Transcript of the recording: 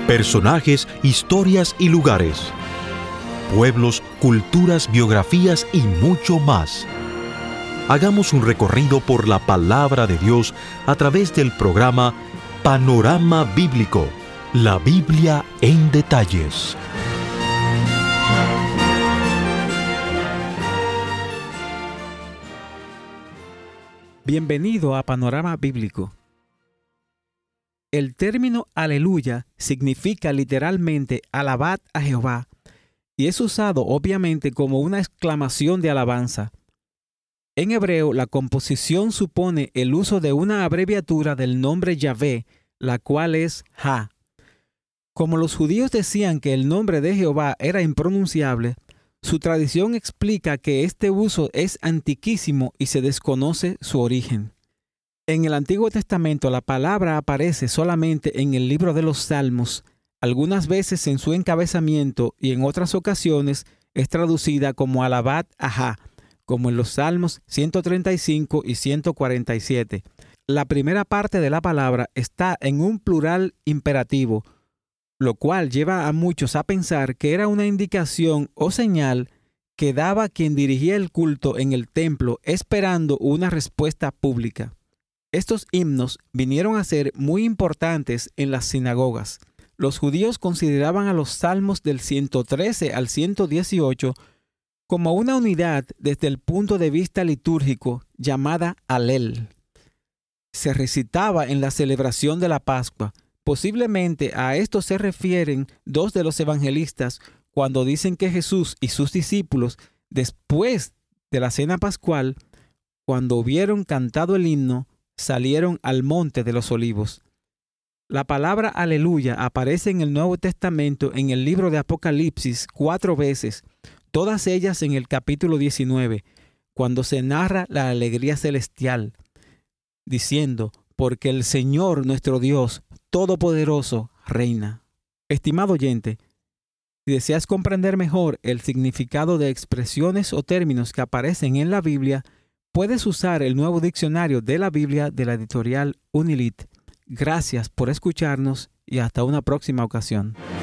Personajes, historias y lugares. Pueblos, culturas, biografías y mucho más. Hagamos un recorrido por la palabra de Dios a través del programa Panorama Bíblico, la Biblia en detalles. Bienvenido a Panorama Bíblico. El término aleluya significa literalmente alabad a Jehová y es usado obviamente como una exclamación de alabanza. En hebreo, la composición supone el uso de una abreviatura del nombre Yahvé, la cual es Ja. Como los judíos decían que el nombre de Jehová era impronunciable, su tradición explica que este uso es antiquísimo y se desconoce su origen. En el Antiguo Testamento la palabra aparece solamente en el libro de los Salmos, algunas veces en su encabezamiento y en otras ocasiones es traducida como alabad a Ja, como en los Salmos 135 y 147. La primera parte de la palabra está en un plural imperativo, lo cual lleva a muchos a pensar que era una indicación o señal que daba quien dirigía el culto en el templo esperando una respuesta pública. Estos himnos vinieron a ser muy importantes en las sinagogas. Los judíos consideraban a los salmos del 113 al 118 como una unidad desde el punto de vista litúrgico llamada Alel. Se recitaba en la celebración de la Pascua. Posiblemente a esto se refieren dos de los evangelistas cuando dicen que Jesús y sus discípulos, después de la cena pascual, cuando hubieron cantado el himno, salieron al monte de los olivos. La palabra aleluya aparece en el Nuevo Testamento en el libro de Apocalipsis 4 veces, todas ellas en el capítulo 19, cuando se narra la alegría celestial, diciendo, porque el Señor nuestro Dios Todopoderoso reina. Estimado oyente, si deseas comprender mejor el significado de expresiones o términos que aparecen en la Biblia, puedes usar el nuevo diccionario de la Biblia de la editorial Unilit. Gracias por escucharnos y hasta una próxima ocasión.